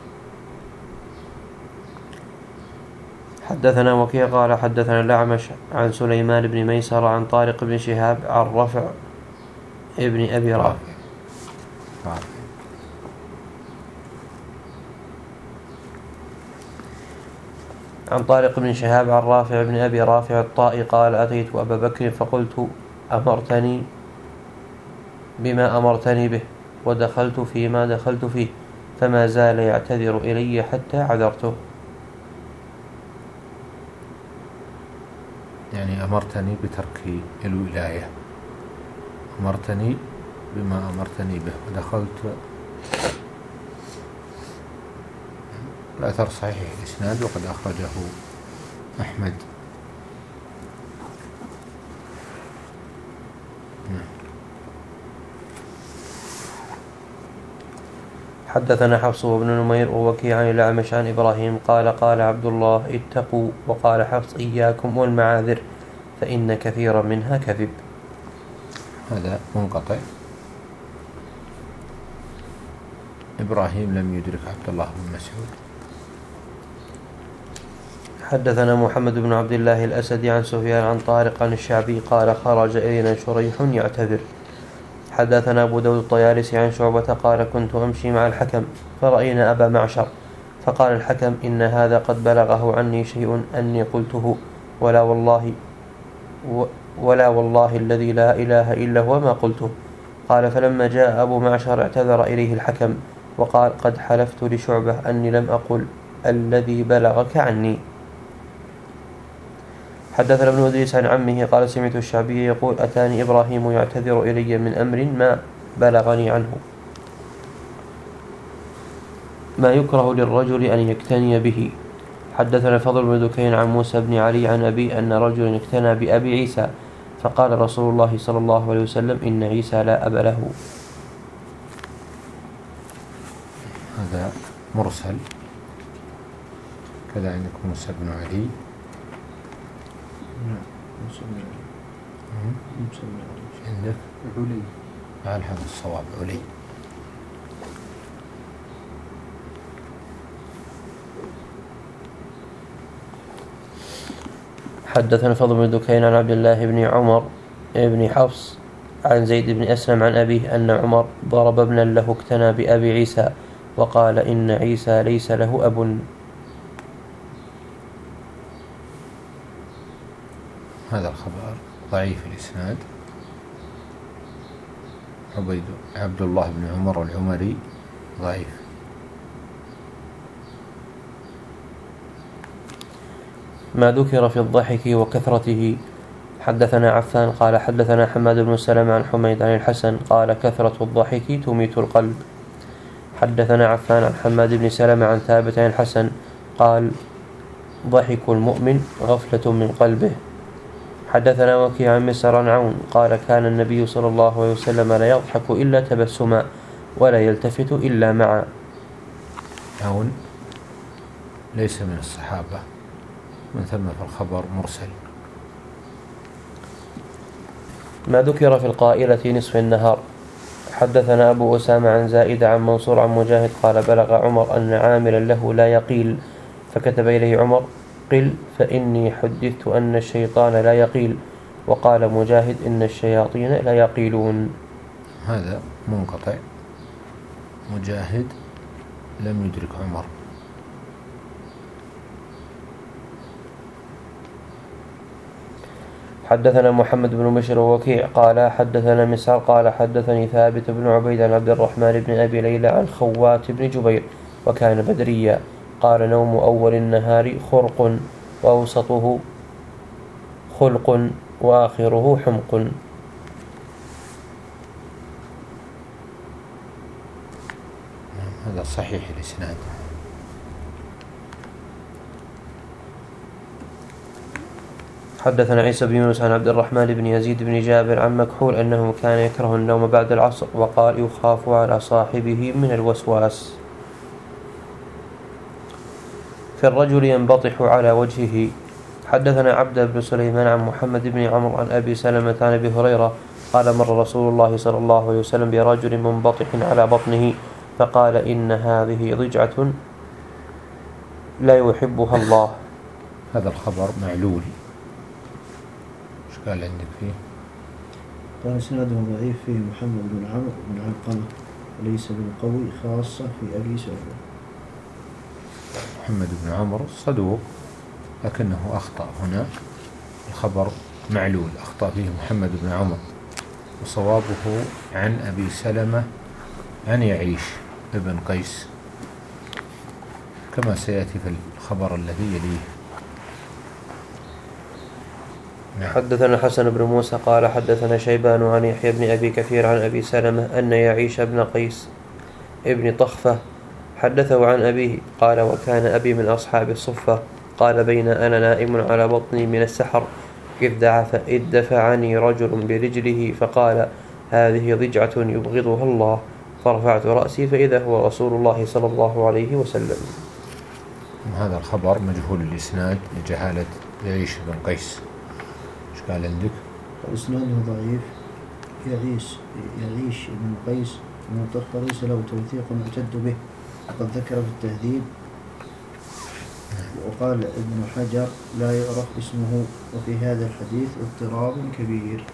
حدثنا وكيع قال حدثنا الأعمش عن سليمان بن ميسر عن طارق بن شهاب عن رفع ابن أبي رافع عن طارق بن شهاب عن رافع بن أبي رافع الطائي قال أتيت أبا بكر فقلت أمرتني بما أمرتني به ودخلت فيما دخلت فيه فما زال يعتذر إلي حتى عذرته. يعني أمرتني بترك الولاية، أمرتني بما أمرتني به ودخلت. الأثر صحيح الإسناد وقد أخرجه أحمد حدثنا حفص بن نمير ووكيع عن الأعمش عن إبراهيم قال قال عبد الله اتقوا، وقال حفص إياكم والمعاذر فإن كثيرا منها كذب. هذا منقطع. إبراهيم لم يدرك عبد الله بن مسعود. حدثنا محمد بن عبد الله الأسدي عن سفيان عن طارق عن الشعبي قال خرج إلينا شريح يعتذر. حدثنا أبو داود الطيالسي عن شعبة قال كنت أمشي مع الحكم فرأينا أبا معشر فقال الحكم إن هذا قد بلغه عني شيء أني قلته ولا والله ولا والله الذي لا إله إلا هو ما قلته. قال فلما جاء أبو معشر اعتذر إليه الحكم وقال قد حلفت لشعبة أني لم أقل الذي بلغك عني. حدثنا ابن إدريس عن عمه قال سمعت الشعبي يقول أتاني إبراهيم يعتذر إلي من أمر ما بلغني عنه ما يكره للرجل أن يكتني به. حدثنا الفضل بن دكين عن موسى بن علي عن أبي أن رجلا اكتنى بأبي عيسى فقال رسول الله صلى الله عليه وسلم إن عيسى لا أب له. هذا مرسل. كذا عندكم موسى بن علي. نعم موسى بن علي. موسى بن علي. عندك علي. على هذا الصواب علي. حدثنا فضل بن دكين عن عبد الله بن عمر بن حفص عن زيد بن أسلم عن أبيه أن عمر ضرب ابنا له اكتنى بأبي عيسى وقال إن عيسى ليس له أب. هذا الخبر ضعيف الإسناد. عبيد عبد الله بن عمر العمري ضعيف. ما ذكر في الضحك وكثرته. حدثنا عفان قال حدثنا حماد بن سلمة عن حميد عن الحسن قال كثرة الضحك تميت القلب. حدثنا عفان عن حماد بن سلمة عن ثابت عن الحسن قال ضحك المؤمن غفلة من قلبه. حدثنا وكيع عن مسر عن عون قال كان النبي صلى الله عليه وسلم لا يضحك إلا تبسما ولا يلتفت إلا معا. عون ليس من الصحابة، من ثم في الخبر مرسل. ما ذكر في القائلة نصف النهار. حدثنا أبو أسامة عن زائد عن منصور عن مجاهد قال بلغ عمر أن عاملا له لا يقيل فكتب إليه عمر قل فإني حدثت أن الشيطان لا يقيل. وقال مجاهد إن الشياطين لا يقيلون. هذا منقطع. مجاهد لم يدرك عمر. حدثنا محمد بن بشر ووكيع قال حدثنا مسعر قال حدثني ثابت بن عبيد عن عبد الرحمن بن أبي ليلى عن خوات بن جبير وكان بدريا قال نوم أول النهار خرق وأوسطه خلق وآخره حمق. هذا صحيح الإسناد. حدثنا عيسى بن يونس عن عبد الرحمن بن يزيد بن جابر عن مكحول أنه كان يكره النوم بعد العصر وقال يخاف على صاحبه من الوسواس. في الرجل ينبطح على وجهه. حدثنا عبد بن سليمان عن محمد بن عمرو عن أبي سلمة عن أبي هريرة قال مر رسول الله صلى الله عليه وسلم برجل منبطح على بطنه فقال إن هذه ضجعة لا يحبها الله. هذا الخبر معلول. ايش قال عندك فيه؟ قال إسناده ضعيف فيه محمد بن عمرو بن علقمة وليس بالقوي خاصة في أبي سلمة. محمد بن عمرو صدوق لكنه أخطأ هنا. الخبر معلول أخطأ فيه محمد بن عمرو وصوابه عن أبي سلمة عن يعيش ابن قيس كما سيأتي في الخبر الذي يليه. حدثنا حسن بن موسى قال حدثنا شيبان عن يحيى بن أبي كثير عن أبي سلمة أن يعيش بن قيس ابن طخفة حدثه عن أبيه قال وكان أبي من أصحاب الصفة قال بين أنا نائم على بطني من السحر إذ دفعني رجل برجله فقال هذه ضجعة يبغضها الله فرفعت رأسي فإذا هو رسول الله صلى الله عليه وسلم. هذا الخبر مجهول الإسناد لجهالة يعيش بن قيس. إيش قال عندك؟ إسناده ضعيف. يعيش يعيش بن قيس من طرف ليس له توثيق معتد به، وقد ذكر في التهذيب. وقال ابن حجر لا يعرف اسمه، وفي هذا الحديث اضطراب كبير.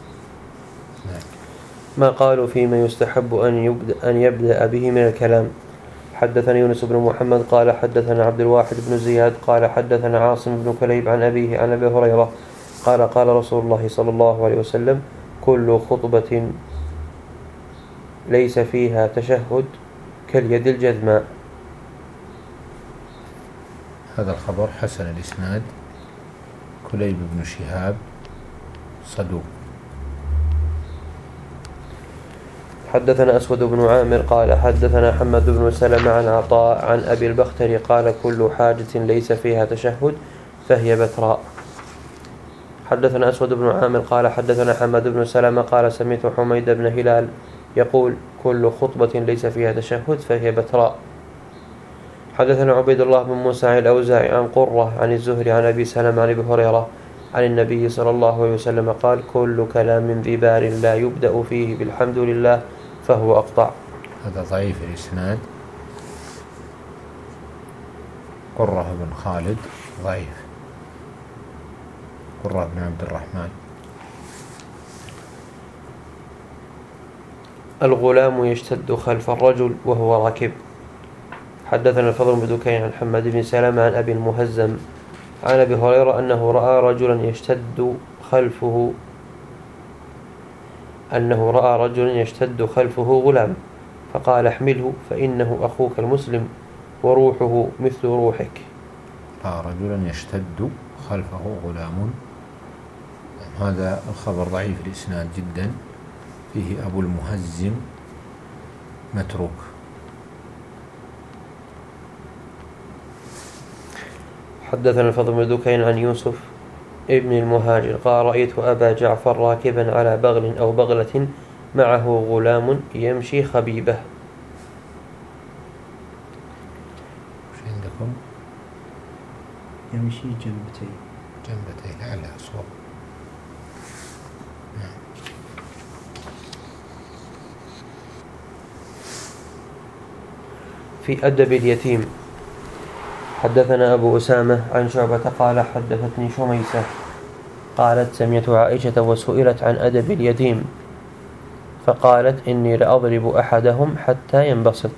ما قالوا فيما يستحب أن يبدأ, أن يبدأ به من الكلام. حدثنا يونس بن محمد قال حدثنا عبد الواحد بن زياد قال حدثنا عاصم بن كليب عن أبيه عن أبي هريرة قال قال رسول الله صلى الله عليه وسلم: كل خطبة ليس فيها تشهد كاليد الجذماء. هذا الخبر حسن الإسناد. كليب بن شهاب صدوق. حدثنا أسود بن عامر قال حدثنا حماد بن سلمة عن عطاء عن أبي البختري قال: كل حاجة ليس فيها تشهد فهي بتراء. حدثنا أسود بن عامر قال حدثنا حماد بن سلمة قال سمعت حميد بن هلال يقول: كل خطبة ليس فيها تشهد فهي بتراء. حدثنا عبيد الله بن موسى الأوزاعي عن قرة عن الزهري عن أبي سلمة عن أبي هريرة عن النبي صلى الله عليه وسلم قال: كل كلام ذي بار لا يبدأ فيه بالحمد لله فهو أقطع. هذا ضعيف الإسناد. قرة بن خالد ضعيف. قرة بن عبد الرحمن. الغلام يشتد خلف الرجل وهو راكب. حدثنا الفضل بن دكين عن حماد بن سلمة عن أبي المهزم عن أبي هريرة أنه رأى رجلا يشتد خلفه أنه رأى رجلا يشتد خلفه غلام فقال: احمله فإنه أخوك المسلم وروحه مثل روحك. رأى رجلا يشتد خلفه غلام. هذا الخبر ضعيف الإسناد جدا، فيه أبو المهزم متروك. حدثنا الفضل بن دكين عن يوسف ابن المهاجر قال: رأيت أبا جعفر راكبا على بغل أو بغلة معه غلام يمشي خبيبه. وش عندكم؟ يمشي جنبتي. جنبتي لعلى أصوب. في أدب اليتيم. حدثنا أبو أسامة عن شعبة قال حدثتني شميسة قالت: سمعت عائشة وسئلت عن أدب اليتيم فقالت: إني لأضرب أحدهم حتى ينبسط.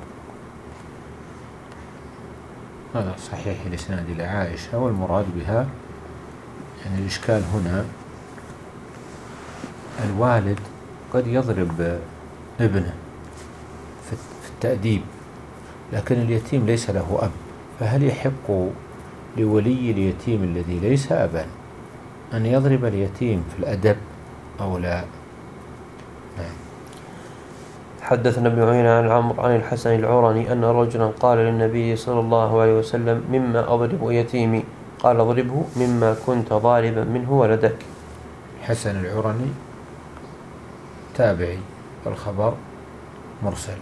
هذا صحيح الإسناد إلى عائشة، والمراد بها يعني الإشكال هنا الوالد قد يضرب ابنه في التأديب، لكن اليتيم ليس له أب، فهل يحق لولي اليتيم الذي ليس أبا أن يضرب اليتيم في الأدب أو لا؟ نعم. حدثنا ابن عيينة عن عمرو عن الحسن العرني أن رجلا قال للنبي صلى الله عليه وسلم: مما أضرب يتيمي؟ قال: اضربه مما كنت ضاربا منه ولدك. حسن العرني تابعي، والخبر مرسل.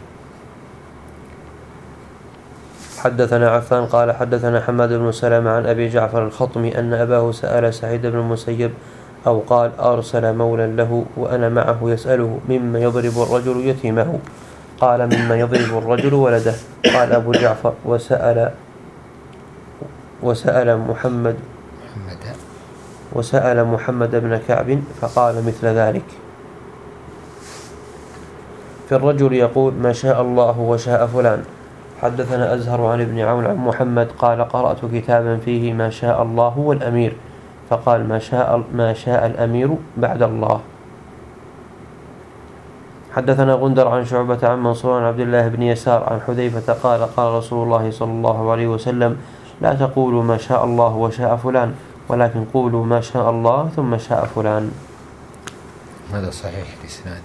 حدثنا عفان قال حدثنا حماد بن سلمة عن أبي جعفر الخطمي أن أباه سأل سعيد بن المسيب أو قال أرسل مولا له وأنا معه يسأله: مما يضرب الرجل يتيمه؟ قال: مما يضرب الرجل ولده. قال أبو جعفر: وسأل وسأل محمد وسأل محمد بن كعب فقال مثل ذلك. في الرجل يقول: ما شاء الله وشاء فلان. حدثنا أزهر عن ابن عون عن محمد قال: قرأت كتابا فيه ما شاء الله والأمير، فقال: ما شاء ما شاء الأمير بعد الله. حدثنا غندر عن شعبة عن منصور عن عبد الله بن يسار عن حذيفة قال: قال رسول الله صلى الله عليه وسلم: لا تقولوا ما شاء الله وشاء فلان، ولكن قولوا ما شاء الله ثم شاء فلان. هذا صحيح الإسناد.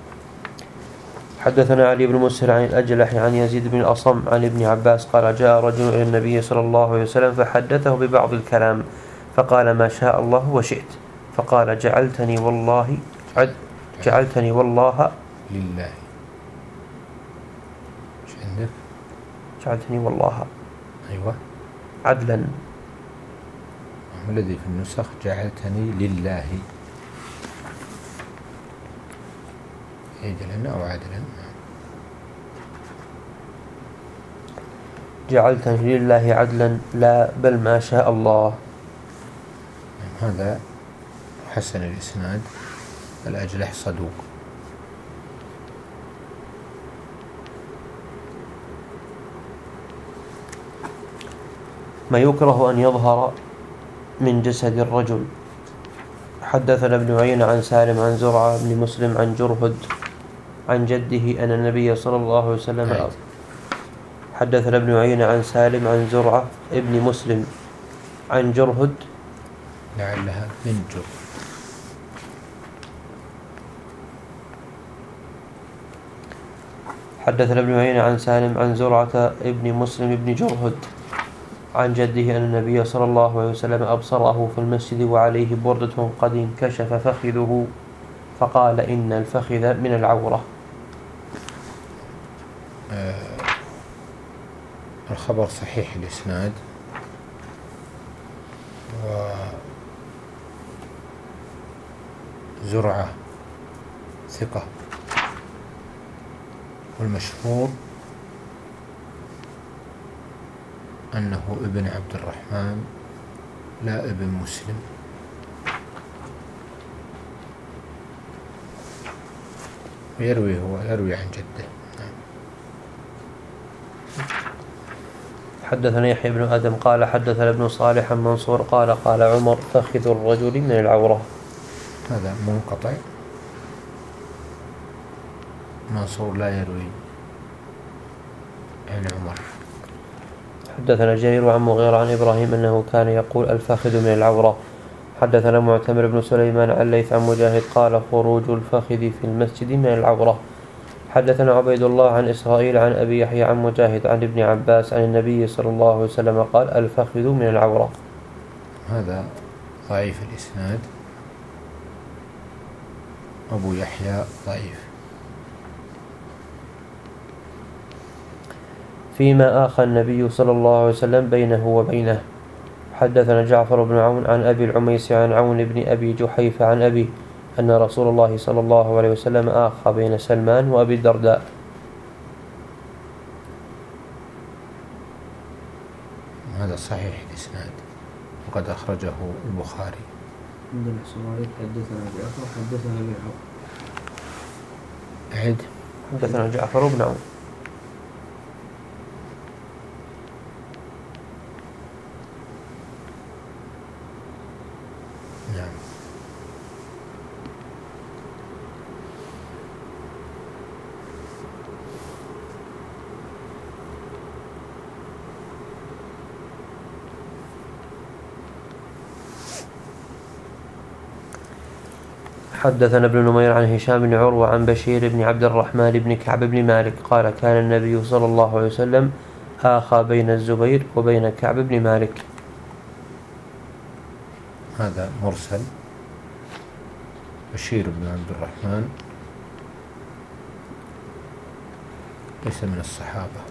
حدثنا علي بن مسهر عن الأجلح عن يزيد بن الأصم عن ابن عباس قال: جاء رجل إلى النبي صلى الله عليه وسلم فحدثه ببعض الكلام فقال: ما شاء الله وشئت. فقال: جعلتني والله جعلتني والله لله عندك؟ جعلتني والله. أيوة عدلا. الذي في النسخ جعلتني لله عدلا أو عدلا. جعلتني لله عدلا لا بل ما شاء الله. هذا حسن الإسناد. الأجلح صدوق. ما يكره أن يظهر من جسد الرجل. حدثنا ابن عيينة عن سالم عن زرعة بن مسلم عن جرهد عن جده أن النبي صلى الله عليه وسلم أعطى. حدثنا ابن عيينة عن سالم عن زرعة ابن مسلم عن جرهد لعلها من جر. حدثنا ابن عيينة عن سالم عن زرعة ابن مسلم ابن جرهد عن جده أن النبي صلى الله عليه وسلم أبصره في المسجد وعليه بردة قد انكشف فخذه فقال إن الفخذ من العورة. آه الخبر صحيح الإسناد، وزرعة ثقة، والمشهور أنه ابن عبد الرحمن لا ابن مسلم. ويروي هو يروي عن جده. حدثنا يحيى بن آدم قال حدثنا ابن صالح عن منصور قال قال عمر فخذ الرجل من العورة. هذا منقطع. منصور لا يروي عن عمر. حدثنا جرير عن مغيرة عن إبراهيم أنه كان يقول الفخذ من العورة. حدثنا معتمر بن سليمان عن ليث عن مجاهد قال خروج الفخذ في المسجد من العورة. حدثنا عبيد الله عن إسرائيل عن أبي يحيى عن مجاهد عن ابن عباس عن النبي صلى الله عليه وسلم قال الفخذ من العورة. هذا ضعيف الإسناد. أبو يحيى ضعيف. فيما آخى النبي صلى الله عليه وسلم بينه وبينه. حدثنا جعفر بن عون عن أبي العميس عن عون بن أبي جحيفة عن أبي أن رسول الله صلى الله عليه وسلم آخى بين سلمان وأبي الدرداء. هذا صحيح الإسناد وقد أخرجه البخاري. عندنا الصواريخ حدثنا جعفر حدثنا ابن عون. أعد. حدثنا جعفر بن عون. نعم. حدثنا ابن نمير عن هشام بن عروة عن بشير بن عبد الرحمن بن كعب بن مالك قال كان النبي صلى الله عليه وسلم آخى بين الزبير وبين كعب بن مالك. هذا مرسل. بشير بن عبد الرحمن ليس من الصحابة.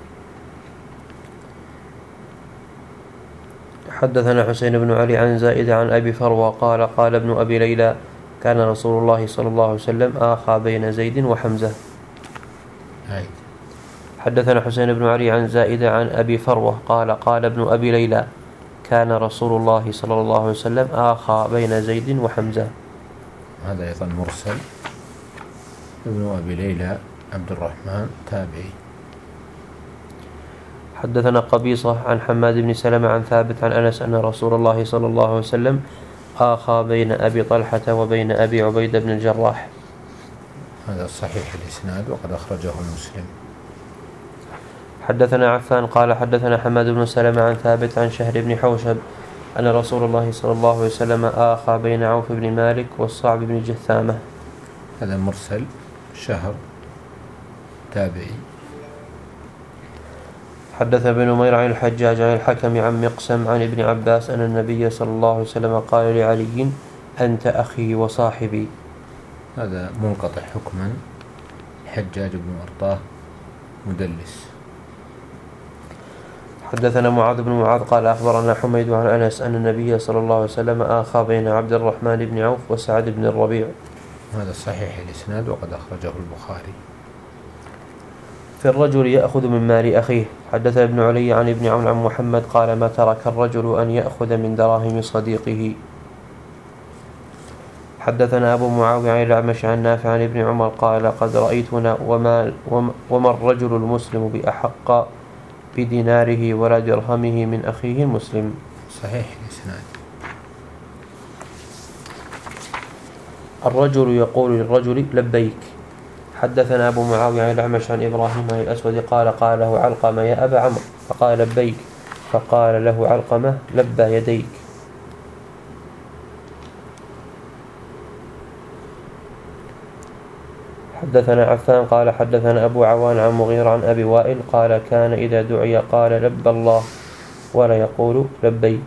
حدثنا حسين بن علي عن زائد عن أبي فروة قال قال ابن أبي ليلى كان رسول الله صلى الله عليه وسلم آخى بين زيد وحمزة. هاي. حدثنا حسين بن علي عن زائد عن أبي فروة قال قال ابن أبي ليلى كان رسول الله صلى الله عليه وسلم آخى بين زيد وحمزة. هذا أيضا مرسل. ابن أبي ليلى عبد الرحمن تابعي. حدثنا قبيصة عن حماد بن سلمة عن ثابت عن أنس أن رسول الله صلى الله عليه وسلم آخى بين أبي طلحة وبين أبي عبيدة بن الجراح. هذا صحيح الإسناد وقد أخرجه مسلم. حدثنا عفان قال حدثنا حماد بن سلمة عن ثابت عن شهر بن حوشب أن رسول الله صلى الله عليه وسلم آخى بين عوف بن مالك والصعب بن جثامة. هذا مرسل. شهر تابعي. حدث ابن نمير عن الحجاج عن الحكم عن مقسم عن ابن عباس أن النبي صلى الله عليه وسلم قال لعلي أنت أخي وصاحبي. هذا منقطع حكما. حجاج بن أرطاه مدلس. حدثنا معاذ بن معاذ قال أخبرنا حميد عن أنس أن النبي صلى الله عليه وسلم آخى بين عبد الرحمن بن عوف وسعد بن الربيع. هذا صحيح الإسناد وقد أخرجه البخاري. في الرجل يأخذ من مال أخيه. حدث ابن علي عن ابن عون عن محمد قال ما ترك الرجل أن يأخذ من دراهم صديقه. حدثنا أبو معاوية عن الأعمش عن نافع عن ابن عمر قال قد رأيتنا وما, وما الرجل المسلم بأحق بديناره ولا درهمه من أخيه المسلم. صحيح الإسناد. الرجل يقول للرجل لبيك. حدثنا أبو معاوية عن الأعمش عن إبراهيم عن الأسود قال قال له علقمة يا أبا عمرو فقال لبيك فقال له علقمة لبى يديك. حدثنا عفان قال حدثنا أبو عوان عن مغيرة عن أبي وائل قال كان إذا دعي قال لبى الله ولا يقول لبيك.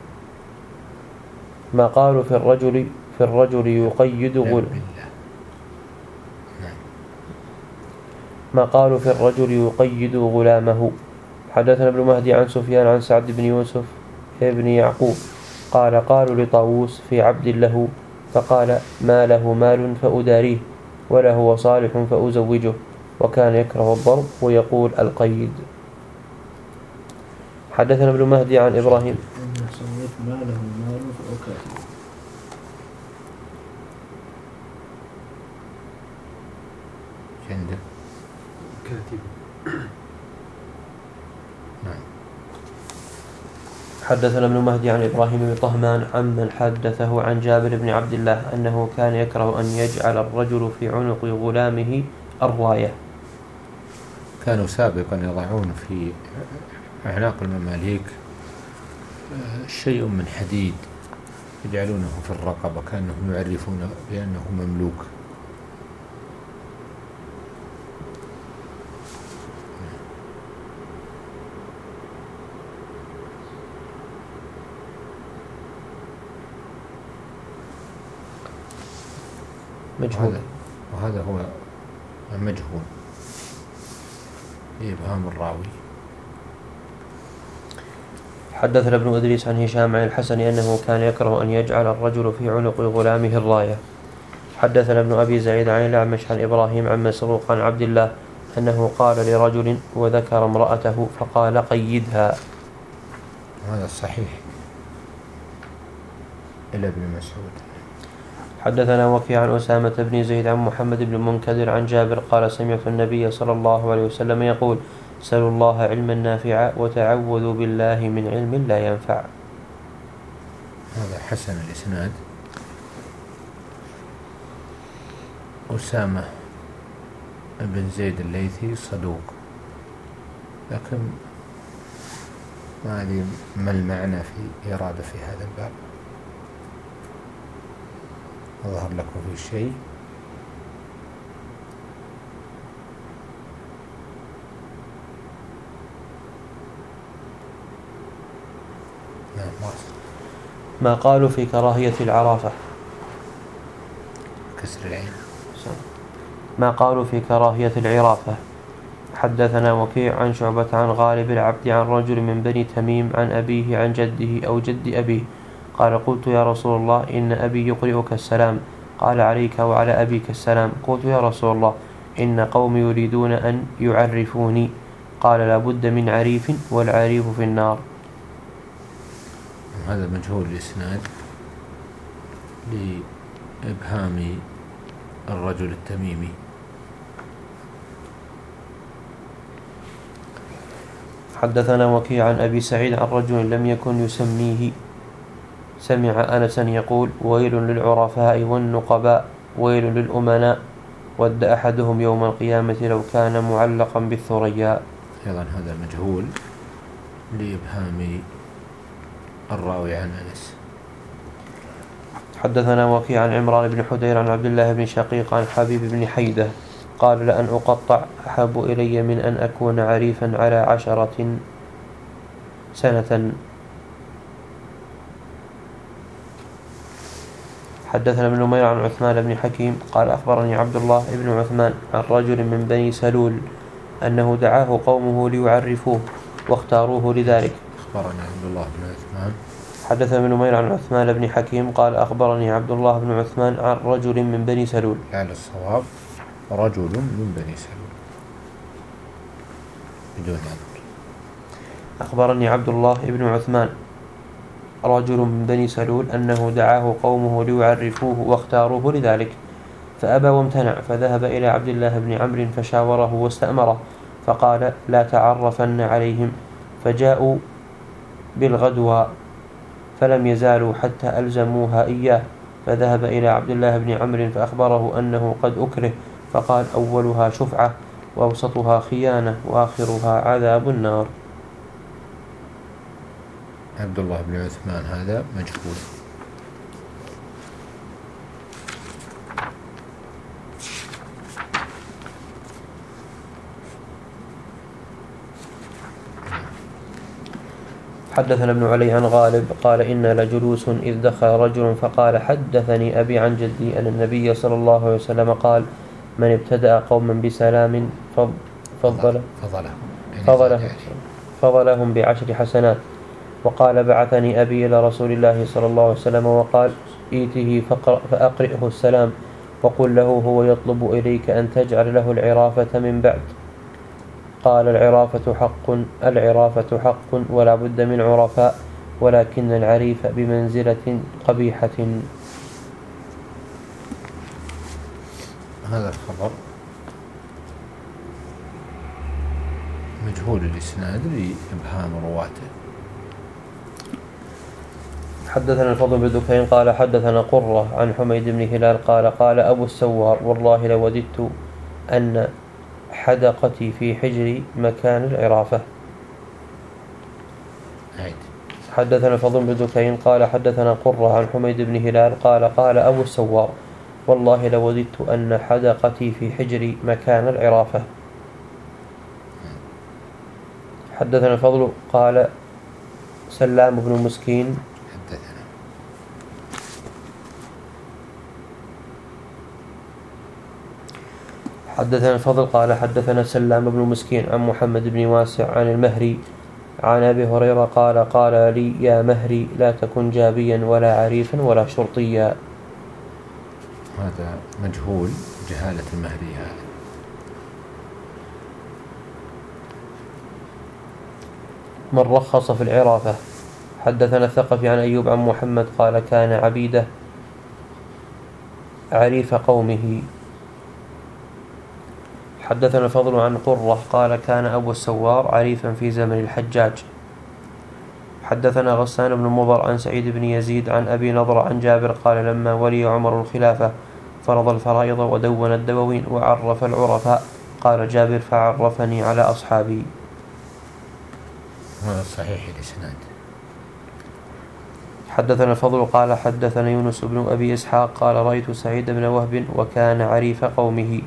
ما قالوا في الرجل في الرجل يقيد غل ما قالوا في الرجل يقيد غلامه. حدثنا ابن مهدي عن سفيان عن سعد بن يوسف ابن يعقوب قال قالوا لطاووس في عبد له فقال ما له مال فأداريه ولا هو صالح فأزوجه وكان يكره الضرب ويقول القيد. حدثنا ابن مهدي عن إبراهيم ما له مال فأكاتب عندك كاتب. نعم. حدثنا ابن مهدي عن إبراهيم بن طهمان عمن حدثه عن جابر بن عبد الله أنه كان يكره أن يجعل الرجل في عنق غلامه الراية. كانوا سابقا يضعون في أعناق المماليك شيء من حديد يجعلونه في الرقبة كأنهم يعرفون بأنه مملوك. مجهول. وهذا هو مجهول لإبهام الراوي. حدثنا ابن إدريس عن هشام عن الحسن أنه كان يكره أن يجعل الرجل في عنق غلامه الراية. حدثنا ابن أبي زعيد عن الأعمش عن إبراهيم عن مسروق عن عبد الله أنه قال لرجل وذكر امرأته فقال قيدها. هذا صحيح إلى ابن مسعود. حدثنا وكيع عن أسامة بن زيد عن محمد بن منكدر عن جابر قال سمعت النبي صلى الله عليه وسلم يقول سلوا الله علما نافعا وتعوذوا بالله من علم لا ينفع. هذا حسن الإسناد. أسامة بن زيد الليثي صدوق لكن ما أدري ما المعنى في إرادة في هذا الباب. أظهر لكم في شيء. نعم. ما قالوا في كراهية العرافة. كسر العين. ما قالوا في كراهية العرافة. حدثنا وكيع عن شعبة عن غالب العبد عن رجل من بني تميم عن أبيه عن جده أو جد أبيه قال قلت يا رسول الله إن أبي يقرئك السلام قال عليك وعلى أبيك السلام. قلت يا رسول الله إن قوم يريدون أن يعرفوني قال لا بد من عريف والعريف في النار. هذا مجهول الإسناد لإبهام الرجل التميمي. حدثنا وكيع عن أبي سعيد عن رجل لم يكن يسميه سمع أنسا يقول ويل للعرفاء والنقباء ويل للأمناء ود أحدهم يوم القيامة لو كان معلقا بالثريا. أيضا هذا مجهول لإبهام الراوي عن أنس. حدثنا وكيع عن عمران بن حدير عن عبد الله بن شقيق عن حبيب بن حيدة قال لأن أقطع أحب إلي من أن أكون عريفا على عشرة سنة. حدثنا ابن نمير عن عثمان بن حكيم قال أخبرني عبد الله بن عثمان عن رجل من بني سلول أنه دعاه قومه ليعرفوه واختاروه لذلك. أخبرني عبد الله بن عثمان. حدثنا ابن نمير عن عثمان بن حكيم قال أخبرني عبد الله بن عثمان عن رجل من بني سلول. على الصواب رجل من بني سلول بدون أمر. أخبرني عبد الله بن عثمان رجل من بني سلول أنه دعاه قومه ليعرفوه واختاروه لذلك فأبى وامتنع، فذهب إلى عبد الله بن عمرو فشاوره واستأمره فقال لا تعرفن عليهم، فجاءوا بالغدوى فلم يزالوا حتى ألزموها إياه، فذهب إلى عبد الله بن عمرو فأخبره أنه قد أكره، فقال أولها شفعة وأوسطها خيانة وآخرها عذاب النار. عبد الله بن عثمان هذا مجهول. حدثنا ابن علي عن غالب قال إنا لجلوس إذ دخل رجل فقال حدثني أبي عن جدي أن النبي صلى الله عليه وسلم قال من ابتدأ قوما بسلام فضل فضلهم فضلهم بعشر حسنات. وقال بعثني أبي إلى رسول الله صلى الله عليه وسلم وقال إيته فأقرئه السلام وقل له هو يطلب إليك أن تجعل له العرافة من بعد. قال العرافة حق العرافة حق ولا بد من عرفاء، ولكن العريف بمنزلة قبيحة. هذا الخبر مجهول الإسناد لإبهام رواته. حدثنا الفضل بن دكين قال حدثنا قرة عن حميد بن هلال قال قال أبو السوار والله لوددت أن حدقتي في حجري مكان العرافة. حدثنا الفضل بن دكين قال حدثنا قرة عن حميد بن هلال قال قال أبو السوار والله لوددت أن حدقتي في حجري مكان العرافة. حدثنا الفضل قال سلام بن مسكين حدثنا الفضل قال حدثنا سلام بن مسكين عن محمد بن واسع عن المهري عن أبي هريرة قال قال لي يا مهري لا تكن جابيا ولا عريفا ولا شرطيا. هذا مجهول جهالة المهري. هذا من رخص في العرافة. حدثنا الثقفي عن أيوب عن محمد قال كان عبيده عريف قومه. حدثنا الفضل عن قرة قال كان أبو السوار عريفا في زمن الحجاج. حدثنا غسان بن مضر عن سعيد بن يزيد عن أبي نضر عن جابر قال لما ولي عمر الخلافة فرض الفرائض ودون الدواوين وعرف العرفاء. قال جابر فعرفني على أصحابي. هذا صحيح الإسناد. حدثنا الفضل قال حدثنا يونس بن أبي إسحاق قال رأيت سعيد بن وهب وكان عريف قومه.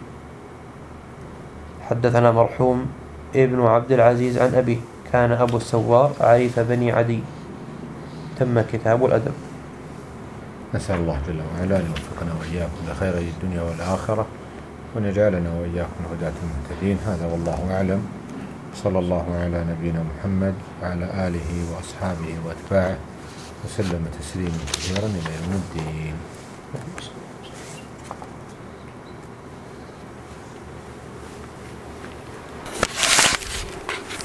حدثنا مرحوم ابن عبد العزيز عن أبيه كان أبو السوار عريف بني عدي. تم كتاب الأدب. نسأل الله جل وعلا أن يوفقنا وإياكم لخير الدنيا والآخرة وأن يجعلنا وإياكم هداة المهتدين. هذا والله أعلم. صلى الله على نبينا محمد وعلى آله وأصحابه وأتباعه وسلم تسليما كثيرا إلى يوم الدين.